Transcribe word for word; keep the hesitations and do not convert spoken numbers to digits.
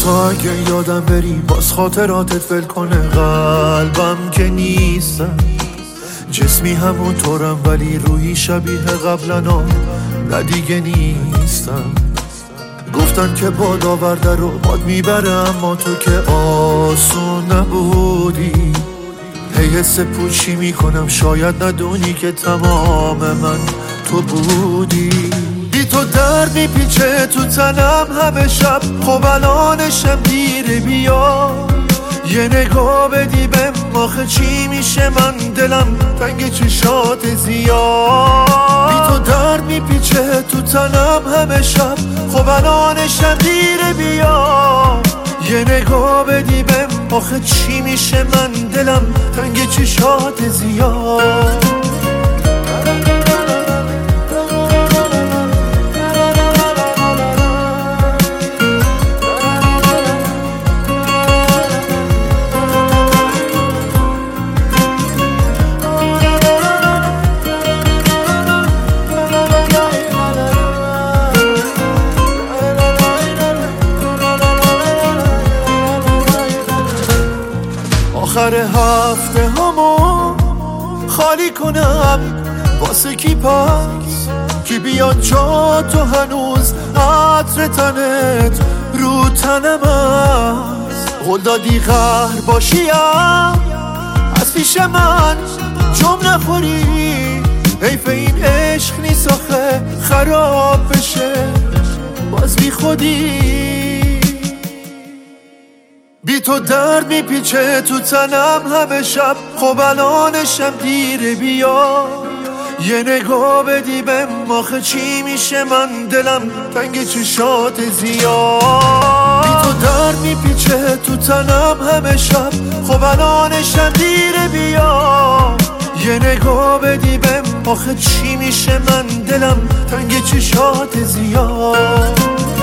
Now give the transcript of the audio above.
حتی اگه یادم بری باز خاطراتت ول کنه قلبم که نیستم، جسمی همون طورم ولی روحی شبیه قبلنا نه دیگه نیستم. گفتن که باد آورده رو باد میبره اما تو که آسون نبودی. هی حس پوچی میکنم شاید ندونی که تمام من تو بودی. بی تو درد میپیچه تو تنم همه شب، خب الانشم دیره بیا یه نگاه بدی بهم آخه چی میشه من دلم تنگ چشات زیاد. بی تو درد میپیچه تو تنم همه شب، خب الانشم دیره بیا یه نگاه بدی بهم آخه چی میشه من دلم تنگ چشات زیاد. آخر هفته همو خالی کنم واسه کی پس کی بیاد جا تو هنوز عطر تنت رو تنم است. قول دادی قهر باشیم از پیش من جم نخوری، حیف این عشق نیست آخه خراب بشه باز بی خودی. بی تو درد میپیچه تو تنم همه شب، خب الانشم دیره بیا یه نگاه بدی بهم آخه چی میشه من دلم تنگ چشات زیاد. بی تو درد میپیچه تو تنم همه شب، خب الانشم دیره بیا یه نگاه بدی بهم آخه چی میشه من دلم تنگ چشات زیاد.